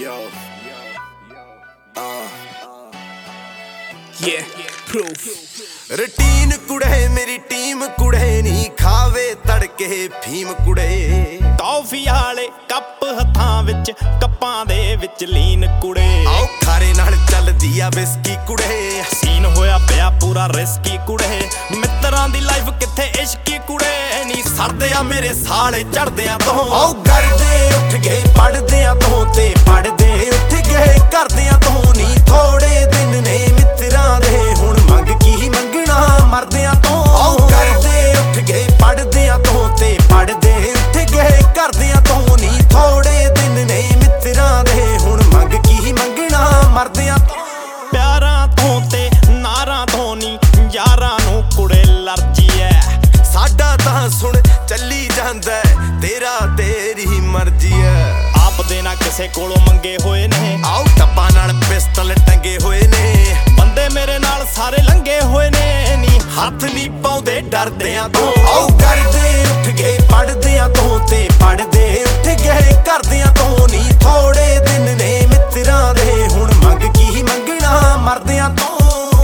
routine कुड़े मेरी team कुड़े नी खावे तड़के फीम कुड़े टॉफी वाले कप हथां विच कप्पां दे विच लीन कुड़े आओ खारे नाल चलदी आ बिस्की कुड़े सीन होया पिया पूरा रिस्की कुड़े मित्रां दी लाइफ किथे इश्की कुड़े नी सरदे आ मेरे साले चढ़दे आ तो आओ करदे उठ गए पढ़दे आ तो ते पढ़दे उठ गए करदे आ तो नी थोड़े दिन ने मित्रां दे हुण मंग की मंगना मरदे आ तो आओ करदे उठ गए पढ़दे आ तो ते पढ़दे उठ गए करदे आ तो नी थोड़े दिन ने मित्रां दे हुण मंग की मंगना मरदे आ तो प्यारां तो ते नारां तो नी यारां नूं कुड़े लर्जी ऐ साडा तां सुण चली जांदा तेरा तेरी मर्जी है आप दे ना किसे कोलों मंगे होए ने आओ टप्पा नाल पिस्टल टंगे होए ने बंदे मेरे नाल सारे लंगे होए ने नी हथ नी पाउंदे डरदे आ तो आओ करदे उठ गए पढ़दे आ तो ते पढ़दे उठ गए करदे आ तो नी थोड़े दिन ने मित्रां दे हुण मंग की मंगना मरदे आ तो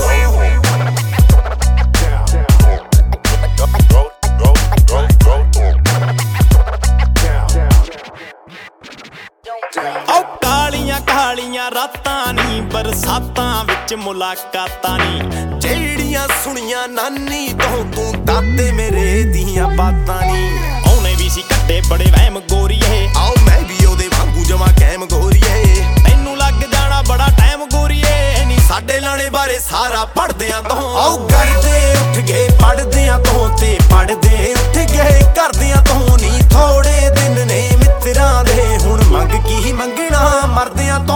कालियां कालियां रातां नी बरसातां विच मुलाकातां नी ਜਿਹੜੀਆਂ ਸੁਣੀਆਂ ਨਾਨੀ ਤੋਂ ਤੂੰ ਦਾਦੇ ਮੇਰੇ ਦੀਆਂ ਬਾਤਾਂ ਨੀ ਉਹਨੇ ਵੀ ਸੀ ਕੱਟੇ ਬੜੇ ਵਹਿਮ ਗੋਰੀਏ ਆਓ ਮੈਂ ਵੀ ਉਹਦੇ ਵਾਂਗੂ ਜਮਾ ਕੈਮ ਗੋਰੀਏ ਤੈਨੂੰ ਲੱਗ ਜਾਣਾ ਬੜਾ ਟਾਈਮ ਗੋਰੀਏ ਨੀ ਸਾਡੇ ਲਾਣੇ ਬਾਰੇ ਸਾਰਾ ਪੜਦਿਆਂ ਤੋਂ ਆਓ ਕਰਦੇ ਉੱਠ ਗਏ ਪੜਦਿਆਂ ਤੋਂ ਤੇ ਪੜਦੇ ਉੱਠ ਗਏ ਕਰਦਿਆਂ ਤੋਂ ਨੀ ਥੋੜੇ ਦਿਨ ਨੇ ਮਿੱਤਰਾਂ ਦੇ ਹੁਣ ਮੰਗ ਕੀ ਮੰਗਣਾ ਮਰਦਿਆਂ ਤੋਂ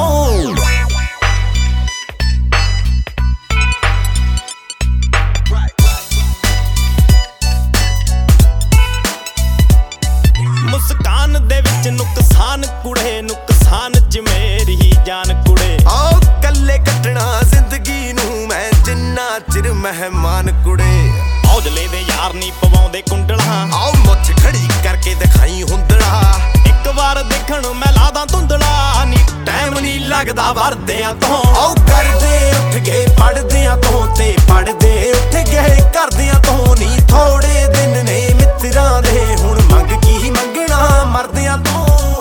ਮੁਸਕਾਨ ਦੇ ਵਿੱਚ ਨੁਕਸਾਨ ਕੁੜੇ ਨੁਕਸਾਨ ਚ ਮੇਰੀ ਜਾਨ ਕੁੜੇ ਆਓ ਕੱਲੇ ਕੱਟਣਾ ਜ਼ਿੰਦਗੀ ਨੂੰ ਮੈਂ ਜਿੰਨਾ ਚਿਰ ਮਹਿਮਾਨ ਕੁੜੇ ਔਜਲੇ ਦੇ ਯਾਰ ਨਹੀਂ ਪਵਾਉਂਦੇ ਕੁੰਡਲਾਂ ਆਓ ਮੁੱਛ ਖੜੀ ਕਰਕੇ ਦਿਖਾਈ ਹੁੰਦੜਾ ਇੱਕ ਵਾਰ ਦੇਖਣ ਮੈਂ ਲਾਦਾ ਧੁੰਦਲਾ ਨੀ ਟਾਈਮ ਨਹੀਂ ਲੱਗਦਾ ਵਰਦਿਆਂ ਤੋਂ ਆਓ ਕਰਦੇ ਉੱਠ ਗਏ ਪੜਦਿਆਂ ਤੋਂ ਤੇ ਪੜਦੇ ਉੱਠ ਗਏ ਕਰਦਿਆਂ ਤੋਂ ਨੀ ਥੋੜੇ ਦਿਨ ਨੇ ਮਿੱਤਰਾਂ ਦੇ ਹੁਣ ਮੰਗ ਕੀ ਮੰਗਣਾ ਮਰਦਿਆਂ ਤੋਂ